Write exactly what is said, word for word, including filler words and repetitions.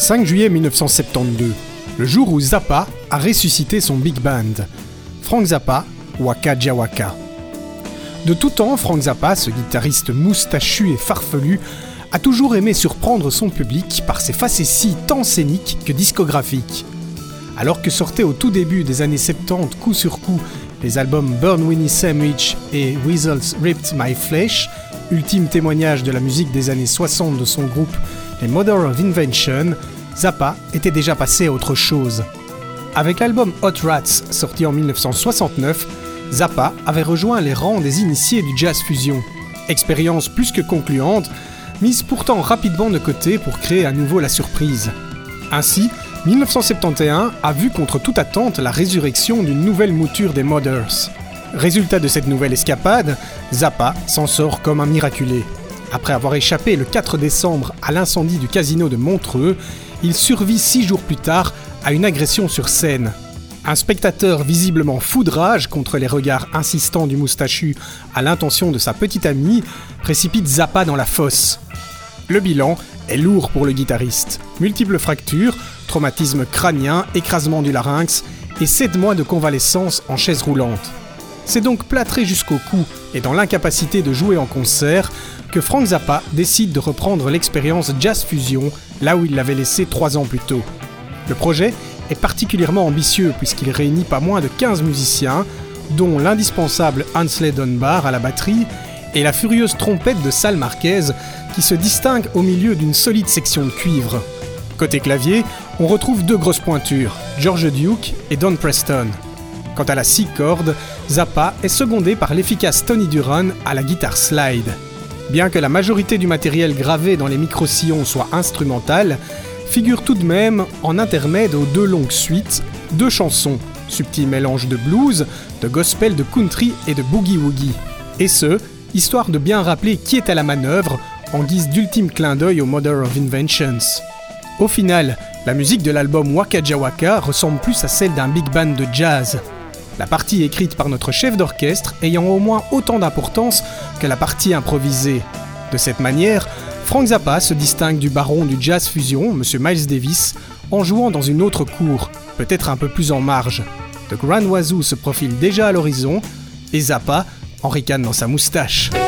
cinq juillet mille neuf cent soixante-douze, le jour où Zappa a ressuscité son big band. Frank Zappa, Waka Jawaka. De tout temps, Frank Zappa, ce guitariste moustachu et farfelu, a toujours aimé surprendre son public par ses facéties tant scéniques que discographiques. Alors que sortaient au tout début des années soixante-dix coup sur coup les albums Burn Winnie Sandwich et Weasels Ripped My Flesh, ultime témoignage de la musique des années soixante de son groupe les Mother of Invention, Zappa était déjà passé à autre chose. Avec l'album Hot Rats sorti en mille neuf cent soixante-neuf, Zappa avait rejoint les rangs des initiés du jazz fusion. Expérience plus que concluante, mise pourtant rapidement de côté pour créer à nouveau la surprise. Ainsi, mille neuf cent soixante et onze a vu contre toute attente la résurrection d'une nouvelle mouture des Mothers. Résultat de cette nouvelle escapade, Zappa s'en sort comme un miraculé. Après avoir échappé le quatre décembre à l'incendie du casino de Montreux, il survit six jours plus tard à une agression sur scène. Un spectateur visiblement fou de rage contre les regards insistants du moustachu à l'intention de sa petite amie précipite Zappa dans la fosse. Le bilan est lourd pour le guitariste. Multiples fractures, traumatisme crânien, écrasement du larynx et sept mois de convalescence en chaise roulante. C'est donc plâtré jusqu'au cou et dans l'incapacité de jouer en concert que Frank Zappa décide de reprendre l'expérience jazz fusion là où il l'avait laissé trois ans plus tôt. Le projet est particulièrement ambitieux puisqu'il réunit pas moins de quinze musiciens, dont l'indispensable Ainsley Dunbar à la batterie et la furieuse trompette de Sal Marquez qui se distingue au milieu d'une solide section de cuivre. Côté clavier, on retrouve deux grosses pointures, George Duke et Don Preston. Quant à la six cordes, Zappa est secondé par l'efficace Tony Duran à la guitare slide. Bien que la majorité du matériel gravé dans les micro-sillons soit instrumental, figure tout de même en intermède aux deux longues suites, deux chansons, subtil mélange de blues, de gospel, de country et de boogie-woogie. Et ce, histoire de bien rappeler qui est à la manœuvre, en guise d'ultime clin d'œil aux Mother of Inventions. Au final, la musique de l'album Waka Jawaka ressemble plus à celle d'un big band de jazz. La partie écrite par notre chef d'orchestre ayant au moins autant d'importance que la partie improvisée. De cette manière, Frank Zappa se distingue du baron du jazz fusion, M. Miles Davis, en jouant dans une autre cour, peut-être un peu plus en marge. The Grand Wazoo se profile déjà à l'horizon, et Zappa en ricane dans sa moustache.